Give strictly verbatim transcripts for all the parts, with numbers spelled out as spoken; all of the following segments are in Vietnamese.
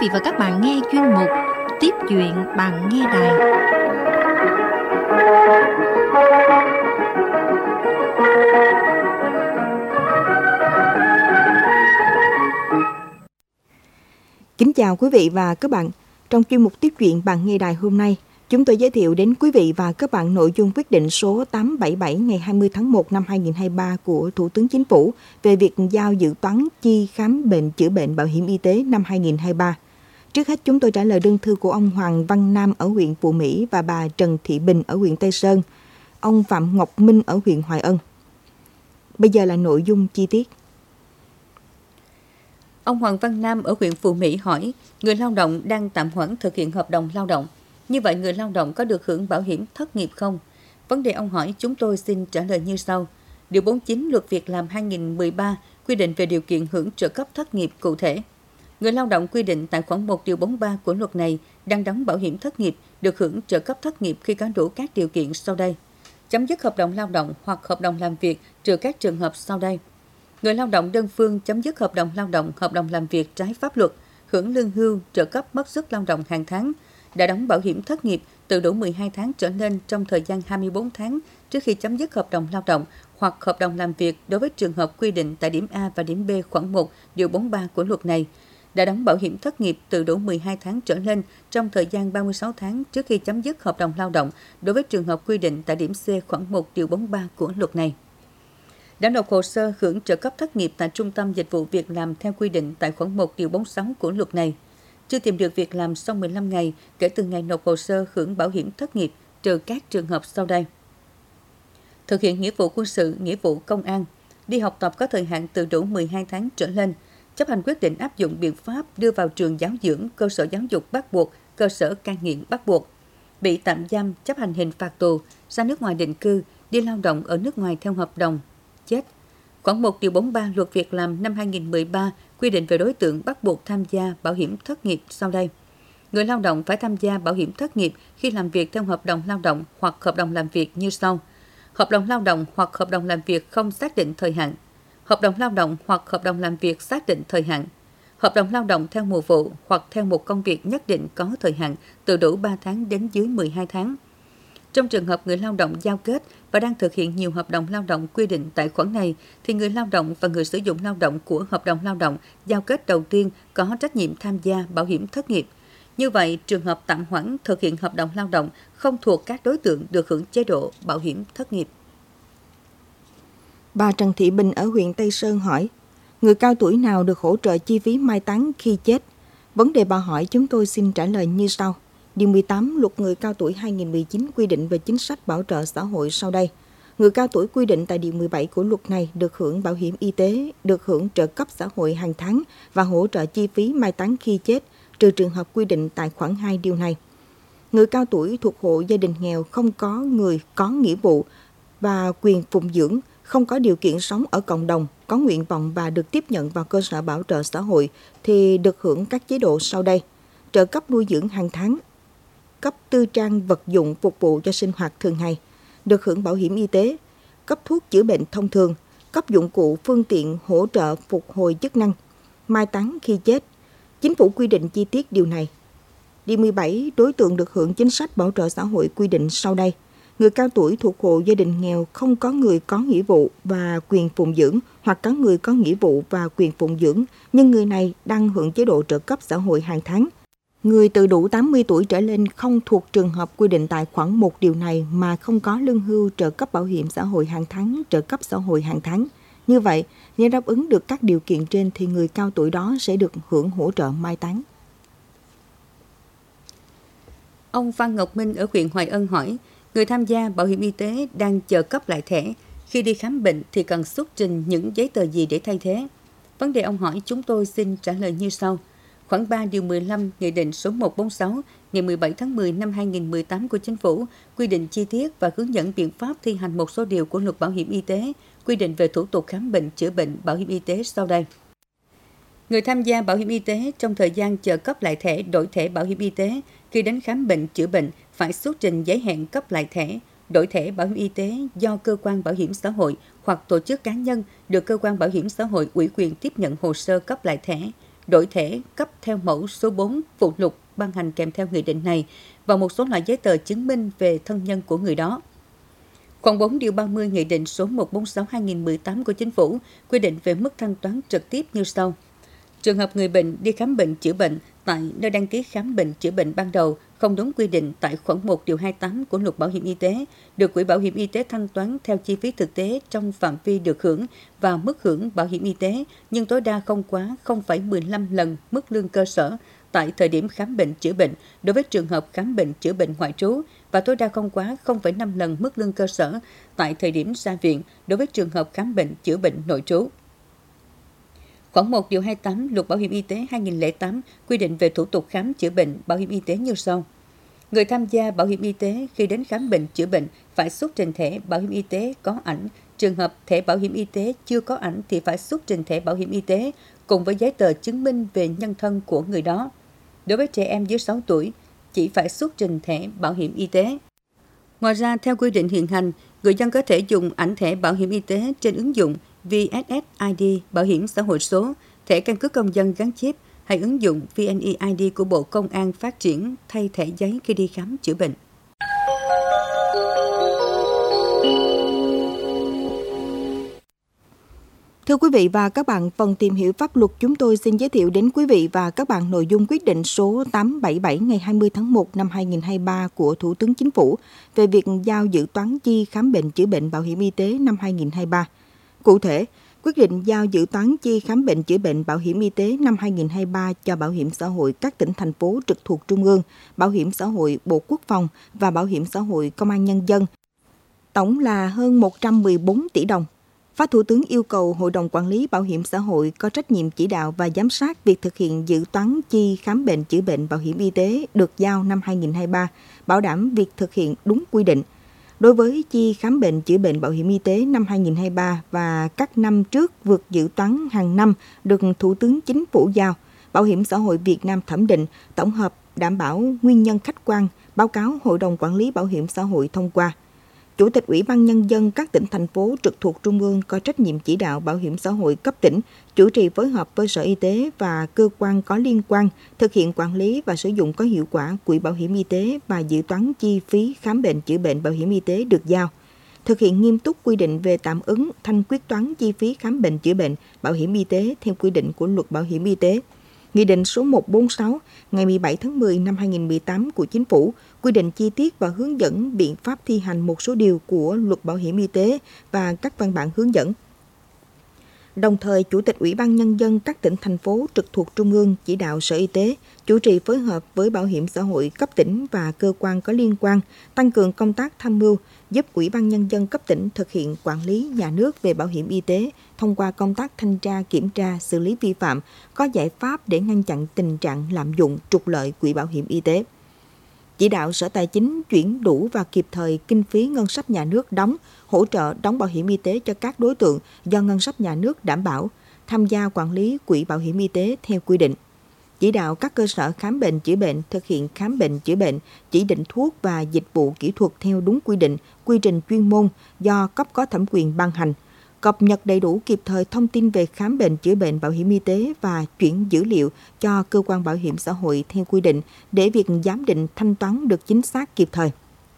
vị và các bạn nghe chuyên mục Tiếp chuyện bạn nghe đài. Kính chào quý vị và các bạn. Trong chuyên mục Tiếp chuyện bạn nghe đài hôm nay, chúng tôi giới thiệu đến quý vị và các bạn nội dung quyết định số tám bảy bảy ngày hai mươi tháng một năm hai nghìn không trăm hai mươi ba của Thủ tướng Chính phủ về việc giao dự toán chi khám bệnh chữa bệnh bảo hiểm y tế năm hai nghìn không trăm hai mươi ba. Trước hết, chúng tôi trả lời đơn thư của ông Hoàng Văn Nam ở huyện Phú Mỹ và bà Trần Thị Bình ở huyện Tây Sơn, ông Phạm Ngọc Minh ở huyện Hoài Ân. Bây giờ là nội dung chi tiết. Ông Hoàng Văn Nam ở huyện Phú Mỹ hỏi, người lao động đang tạm hoãn thực hiện hợp đồng lao động. Như vậy, người lao động có được hưởng bảo hiểm thất nghiệp không? Vấn đề ông hỏi chúng tôi xin trả lời như sau. Điều bốn mươi chín Luật Việc làm hai nghìn không trăm mười ba quy định về điều kiện hưởng trợ cấp thất nghiệp cụ thể. Người lao động quy định tại khoản một điều bốn mươi ba của luật này đang đóng bảo hiểm thất nghiệp được hưởng trợ cấp thất nghiệp khi có đủ các điều kiện sau đây. Chấm dứt hợp đồng lao động hoặc hợp đồng làm việc trừ các trường hợp sau đây. Người lao động đơn phương chấm dứt hợp đồng lao động, hợp đồng làm việc trái pháp luật, hưởng lương hưu, trợ cấp mất sức lao động hàng tháng, đã đóng bảo hiểm thất nghiệp từ đủ mười hai tháng trở lên trong thời gian hai mươi bốn tháng trước khi chấm dứt hợp đồng lao động hoặc hợp đồng làm việc đối với trường hợp quy định tại điểm A và điểm B khoản một điều bốn mươi ba của luật này, đã đóng bảo hiểm thất nghiệp từ đủ mười hai tháng trở lên trong thời gian ba mươi sáu tháng trước khi chấm dứt hợp đồng lao động đối với trường hợp quy định tại điểm C khoản một điều bốn mươi ba của luật này. Đã nộp hồ sơ hưởng trợ cấp thất nghiệp tại Trung tâm Dịch vụ Việc làm theo quy định tại khoản một điều bốn mươi sáu của luật này. Chưa tìm được việc làm sau mười lăm ngày kể từ ngày nộp hồ sơ hưởng bảo hiểm thất nghiệp trừ các trường hợp sau đây. Thực hiện nghĩa vụ quân sự, nghĩa vụ công an, đi học tập có thời hạn từ đủ mười hai tháng trở lên, chấp hành quyết định áp dụng biện pháp đưa vào trường giáo dưỡng, cơ sở giáo dục bắt buộc, cơ sở cai nghiện bắt buộc, bị tạm giam, chấp hành hình phạt tù, ra nước ngoài định cư, đi lao động ở nước ngoài theo hợp đồng, chết. Khoản một điều bốn mươi ba Luật Việc làm năm hai nghìn không trăm mười ba quy định về đối tượng bắt buộc tham gia bảo hiểm thất nghiệp sau đây. Người lao động phải tham gia bảo hiểm thất nghiệp khi làm việc theo hợp đồng lao động hoặc hợp đồng làm việc như sau. Hợp đồng lao động hoặc hợp đồng làm việc không xác định thời hạn. Hợp đồng lao động hoặc hợp đồng làm việc xác định thời hạn. Hợp đồng lao động theo mùa vụ hoặc theo một công việc nhất định có thời hạn từ đủ ba tháng đến dưới mười hai tháng. Trong trường hợp người lao động giao kết và đang thực hiện nhiều hợp đồng lao động quy định tại khoản này, thì người lao động và người sử dụng lao động của hợp đồng lao động giao kết đầu tiên có trách nhiệm tham gia bảo hiểm thất nghiệp. Như vậy, trường hợp tạm hoãn thực hiện hợp đồng lao động không thuộc các đối tượng được hưởng chế độ bảo hiểm thất nghiệp. Bà Trần Thị Bình ở huyện Tây Sơn hỏi, người cao tuổi nào được hỗ trợ chi phí mai táng khi chết? Vấn đề bà hỏi chúng tôi xin trả lời như sau. Điều mười tám Luật Người cao tuổi hai nghìn không trăm mười chín quy định về chính sách bảo trợ xã hội sau đây. Người cao tuổi quy định tại điều mười bảy của luật này được hưởng bảo hiểm y tế, được hưởng trợ cấp xã hội hàng tháng và hỗ trợ chi phí mai táng khi chết, trừ trường hợp quy định tại khoản hai điều này. Người cao tuổi thuộc hộ gia đình nghèo không có người có nghĩa vụ và quyền phụng dưỡng, không có điều kiện sống ở cộng đồng, có nguyện vọng và được tiếp nhận vào cơ sở bảo trợ xã hội thì được hưởng các chế độ sau đây. Trợ cấp nuôi dưỡng hàng tháng, cấp tư trang vật dụng phục vụ cho sinh hoạt thường ngày, được hưởng bảo hiểm y tế, cấp thuốc chữa bệnh thông thường, cấp dụng cụ phương tiện hỗ trợ phục hồi chức năng, mai táng khi chết. Chính phủ quy định chi tiết điều này. Điều mười bảy Đối tượng được hưởng chính sách bảo trợ xã hội quy định sau đây. Người cao tuổi thuộc hộ gia đình nghèo không có người có nghĩa vụ và quyền phụng dưỡng hoặc có người có nghĩa vụ và quyền phụng dưỡng, nhưng người này đang hưởng chế độ trợ cấp xã hội hàng tháng. Người từ đủ tám mươi tuổi trở lên không thuộc trường hợp quy định tại khoản một điều này mà không có lương hưu, trợ cấp bảo hiểm xã hội hàng tháng, trợ cấp xã hội hàng tháng. Như vậy, nếu đáp ứng được các điều kiện trên thì người cao tuổi đó sẽ được hưởng hỗ trợ mai táng. Ông Phan Ngọc Minh ở huyện Hoài Ân hỏi, người tham gia bảo hiểm y tế đang chờ cấp lại thẻ, khi đi khám bệnh thì cần xuất trình những giấy tờ gì để thay thế? Vấn đề ông hỏi chúng tôi xin trả lời như sau. Khoản ba điều mười lăm Nghị định số một trăm bốn mươi sáu ngày mười bảy tháng mười năm hai nghìn không trăm mười tám của Chính phủ quy định chi tiết và hướng dẫn biện pháp thi hành một số điều của Luật Bảo hiểm y tế, quy định về thủ tục khám bệnh, chữa bệnh, bảo hiểm y tế sau đây. Người tham gia bảo hiểm y tế trong thời gian chờ cấp lại thẻ, đổi thẻ bảo hiểm y tế, khi đến khám bệnh, chữa bệnh phải xuất trình giấy hẹn cấp lại thẻ, đổi thẻ bảo hiểm y tế do cơ quan bảo hiểm xã hội hoặc tổ chức cá nhân được cơ quan bảo hiểm xã hội ủy quyền tiếp nhận hồ sơ cấp lại thẻ, đổi thẻ cấp theo mẫu số bốn phụ lục ban hành kèm theo nghị định này và một số loại giấy tờ chứng minh về thân nhân của người đó. Khoản bốn điều ba mươi Nghị định số một trăm bốn mươi sáu trên hai nghìn không trăm mười tám của Chính phủ quy định về mức thanh toán trực tiếp như sau. Trường hợp người bệnh đi khám bệnh chữa bệnh tại nơi đăng ký khám bệnh chữa bệnh ban đầu không đúng quy định tại khoản một điều hai mươi tám của Luật Bảo hiểm y tế, được Quỹ Bảo hiểm y tế thanh toán theo chi phí thực tế trong phạm vi được hưởng và mức hưởng bảo hiểm y tế, nhưng tối đa không quá không phẩy mười lăm lần mức lương cơ sở tại thời điểm khám bệnh chữa bệnh đối với trường hợp khám bệnh chữa bệnh ngoại trú và tối đa không quá không phẩy năm lần mức lương cơ sở tại thời điểm ra viện đối với trường hợp khám bệnh chữa bệnh nội trú. Khoản một điều hai mươi tám Luật Bảo hiểm y tế hai nghìn không trăm lẻ tám quy định về thủ tục khám chữa bệnh bảo hiểm y tế như sau. Người tham gia bảo hiểm y tế khi đến khám bệnh chữa bệnh phải xuất trình thẻ bảo hiểm y tế có ảnh. Trường hợp thẻ bảo hiểm y tế chưa có ảnh thì phải xuất trình thẻ bảo hiểm y tế cùng với giấy tờ chứng minh về nhân thân của người đó. Đối với trẻ em dưới sáu tuổi, chỉ phải xuất trình thẻ bảo hiểm y tế. Ngoài ra, theo quy định hiện hành, người dân có thể dùng ảnh thẻ bảo hiểm y tế trên ứng dụng vê ét ét i đê Bảo hiểm xã hội số, thẻ căn cước công dân gắn chip hay ứng dụng vê en e i đê của Bộ Công an phát triển thay thẻ giấy khi đi khám chữa bệnh. Thưa quý vị và các bạn, phần tìm hiểu pháp luật chúng tôi xin giới thiệu đến quý vị và các bạn nội dung quyết định số tám trăm bảy mươi bảy ngày hai mươi tháng một năm hai nghìn không trăm hai mươi ba của Thủ tướng Chính phủ về việc giao dự toán chi khám bệnh chữa bệnh bảo hiểm y tế năm hai nghìn không trăm hai mươi ba. Cụ thể, quyết định giao dự toán chi khám bệnh chữa bệnh bảo hiểm y tế năm hai nghìn không trăm hai mươi ba cho Bảo hiểm xã hội các tỉnh, thành phố trực thuộc Trung ương, Bảo hiểm xã hội Bộ Quốc phòng và Bảo hiểm xã hội Công an Nhân dân. Tổng là hơn một trăm mười bốn tỷ đồng. Phó Thủ tướng yêu cầu Hội đồng Quản lý Bảo hiểm xã hội có trách nhiệm chỉ đạo và giám sát việc thực hiện dự toán chi khám bệnh chữa bệnh bảo hiểm y tế được giao năm hai nghìn không trăm hai mươi ba, bảo đảm việc thực hiện đúng quy định. Đối với chi khám bệnh chữa bệnh bảo hiểm y tế năm hai nghìn không trăm hai mươi ba và các năm trước vượt dự toán hàng năm được Thủ tướng Chính phủ giao, Bảo hiểm xã hội Việt Nam thẩm định, tổng hợp, đảm bảo nguyên nhân khách quan, báo cáo Hội đồng Quản lý Bảo hiểm xã hội thông qua. Chủ tịch Ủy ban Nhân dân các tỉnh, thành phố trực thuộc Trung ương có trách nhiệm chỉ đạo Bảo hiểm xã hội cấp tỉnh, chủ trì phối hợp với Sở Y tế và cơ quan có liên quan thực hiện quản lý và sử dụng có hiệu quả quỹ bảo hiểm y tế và dự toán chi phí khám bệnh chữa bệnh bảo hiểm y tế được giao. Thực hiện nghiêm túc quy định về tạm ứng thanh quyết toán chi phí khám bệnh chữa bệnh bảo hiểm y tế theo quy định của Luật Bảo hiểm y tế. Nghị định số một trăm bốn mươi sáu ngày mười bảy tháng mười năm hai nghìn không trăm mười tám của Chính phủ quy định chi tiết và hướng dẫn biện pháp thi hành một số điều của Luật Bảo hiểm y tế và các văn bản hướng dẫn. Đồng thời, Chủ tịch Ủy ban Nhân dân các tỉnh, thành phố trực thuộc Trung ương chỉ đạo Sở Y tế chủ trì phối hợp với Bảo hiểm xã hội cấp tỉnh và cơ quan có liên quan tăng cường công tác tham mưu, giúp Ủy ban Nhân dân cấp tỉnh thực hiện quản lý nhà nước về bảo hiểm y tế thông qua công tác thanh tra, kiểm tra, xử lý vi phạm, có giải pháp để ngăn chặn tình trạng lạm dụng, trục lợi quỹ bảo hiểm y tế. Chỉ đạo Sở Tài chính chuyển đủ và kịp thời kinh phí ngân sách nhà nước đóng, hỗ trợ đóng bảo hiểm y tế cho các đối tượng do ngân sách nhà nước đảm bảo, tham gia quản lý quỹ bảo hiểm y tế theo quy định. Chỉ đạo các cơ sở khám bệnh chữa bệnh thực hiện khám bệnh chữa bệnh, chỉ định thuốc và dịch vụ kỹ thuật theo đúng quy định, quy trình chuyên môn do cấp có thẩm quyền ban hành, cập nhật đầy đủ kịp thời thông tin về khám bệnh chữa bệnh bảo hiểm y tế và chuyển dữ liệu cho cơ quan bảo hiểm xã hội theo quy định để việc giám định thanh toán được chính xác kịp thời.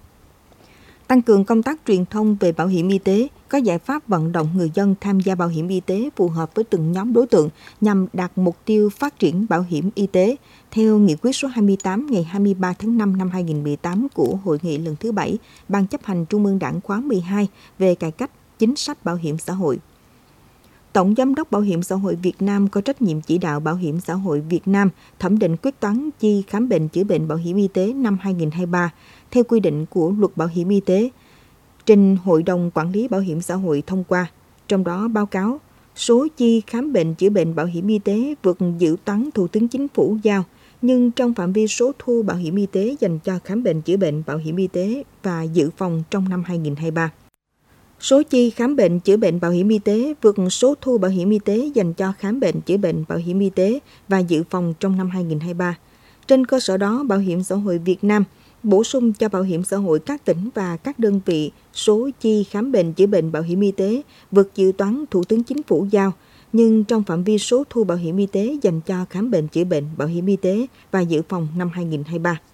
Tăng cường công tác truyền thông về bảo hiểm y tế, có giải pháp vận động người dân tham gia bảo hiểm y tế phù hợp với từng nhóm đối tượng nhằm đạt mục tiêu phát triển bảo hiểm y tế theo Nghị quyết số hai mươi tám ngày hai mươi ba tháng năm năm hai nghìn không trăm mười tám của Hội nghị lần thứ bảy Ban chấp hành Trung ương Đảng khóa mười hai về cải cách chính sách bảo hiểm xã hội. Tổng Giám đốc Bảo hiểm xã hội Việt Nam có trách nhiệm chỉ đạo Bảo hiểm xã hội Việt Nam thẩm định quyết toán chi khám bệnh chữa bệnh bảo hiểm y tế năm hai nghìn không trăm hai mươi ba theo quy định của Luật Bảo hiểm y tế, trình Hội đồng Quản lý Bảo hiểm xã hội thông qua, trong đó báo cáo số chi khám bệnh chữa bệnh bảo hiểm y tế vượt dự toán Thủ tướng Chính phủ giao, nhưng trong phạm vi số thu bảo hiểm y tế dành cho khám bệnh chữa bệnh bảo hiểm y tế và dự phòng trong năm hai nghìn không trăm hai mươi ba. Số chi khám bệnh chữa bệnh bảo hiểm y tế vượt số thu bảo hiểm y tế dành cho khám bệnh chữa bệnh bảo hiểm y tế và dự phòng trong năm hai nghìn không trăm hai mươi ba. Trên cơ sở đó, Bảo hiểm xã hội Việt Nam bổ sung cho Bảo hiểm xã hội các tỉnh và các đơn vị số chi khám bệnh chữa bệnh bảo hiểm y tế vượt dự toán Thủ tướng Chính phủ giao, nhưng trong phạm vi số thu bảo hiểm y tế dành cho khám bệnh chữa bệnh, bảo hiểm y tế và dự phòng năm hai nghìn không trăm hai mươi ba.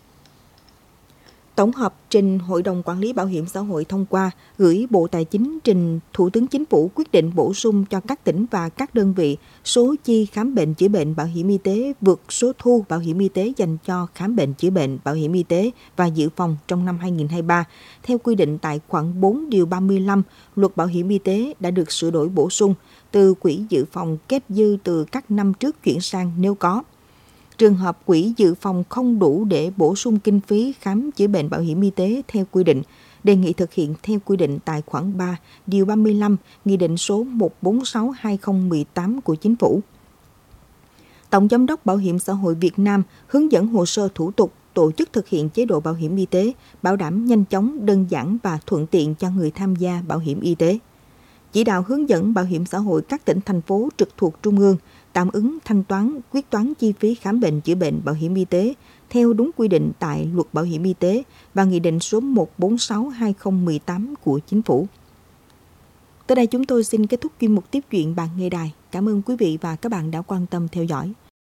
Tổng hợp trình Hội đồng Quản lý Bảo hiểm xã hội thông qua, gửi Bộ Tài chính trình Thủ tướng Chính phủ quyết định bổ sung cho các tỉnh và các đơn vị số chi khám bệnh chữa bệnh bảo hiểm y tế vượt số thu bảo hiểm y tế dành cho khám bệnh chữa bệnh bảo hiểm y tế và dự phòng trong năm hai nghìn không trăm hai mươi ba, theo quy định tại khoản bốn điều ba mươi lăm Luật Bảo hiểm y tế đã được sửa đổi bổ sung từ quỹ dự phòng kết dư từ các năm trước chuyển sang nếu có. Trường hợp quỹ dự phòng không đủ để bổ sung kinh phí khám chữa bệnh bảo hiểm y tế theo quy định, đề nghị thực hiện theo quy định tại khoản ba, điều ba mươi lăm, Nghị định số một trăm bốn mươi sáu trên hai nghìn không trăm mười tám của Chính phủ. Tổng Giám đốc Bảo hiểm xã hội Việt Nam hướng dẫn hồ sơ thủ tục, tổ chức thực hiện chế độ bảo hiểm y tế, bảo đảm nhanh chóng, đơn giản và thuận tiện cho người tham gia bảo hiểm y tế. Chỉ đạo hướng dẫn bảo hiểm xã hội các tỉnh, thành phố trực thuộc Trung ương tạm ứng thanh toán, quyết toán chi phí khám bệnh chữa bệnh bảo hiểm y tế theo đúng quy định tại Luật Bảo hiểm y tế và Nghị định số một trăm bốn mươi sáu trên hai nghìn không trăm mười tám của Chính phủ. Tới đây chúng tôi xin kết thúc chuyên mục tiếp chuyện bạn nghe đài. Cảm ơn quý vị và các bạn đã quan tâm theo dõi.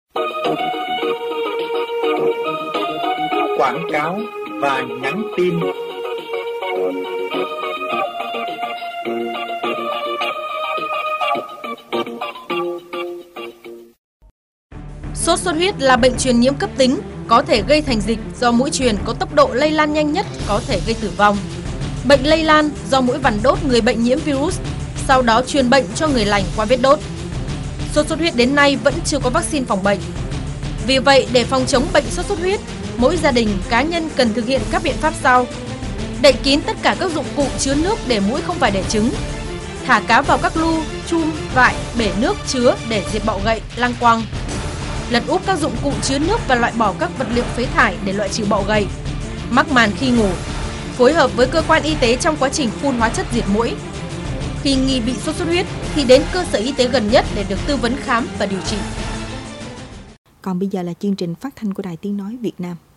Quảng cáo và nhắn tin. Sốt xuất huyết là bệnh truyền nhiễm cấp tính, có thể gây thành dịch do muỗi truyền có tốc độ lây lan nhanh nhất, có thể gây tử vong. Bệnh lây lan do muỗi vằn đốt người bệnh nhiễm virus, sau đó truyền bệnh cho người lành qua vết đốt. Sốt xuất huyết đến nay vẫn chưa có vaccine phòng bệnh. Vì vậy, để phòng chống bệnh sốt xuất huyết, mỗi gia đình, cá nhân cần thực hiện các biện pháp sau. Đậy kín tất cả các dụng cụ chứa nước để muỗi không phải đẻ trứng. Thả cá vào các lu, chum, vại, bể nước chứa để diệt bọ gậy, lăng quăng. Lật úp các dụng cụ chứa nước và loại bỏ các vật liệu phế thải để loại trừ bọ gậy. Mắc màn khi ngủ. Phối hợp với cơ quan y tế trong quá trình phun hóa chất diệt muỗi. Khi nghi bị sốt xuất huyết thì đến cơ sở y tế gần nhất để được tư vấn khám và điều trị. Còn bây giờ là chương trình phát thanh của Đài Tiếng Nói Việt Nam.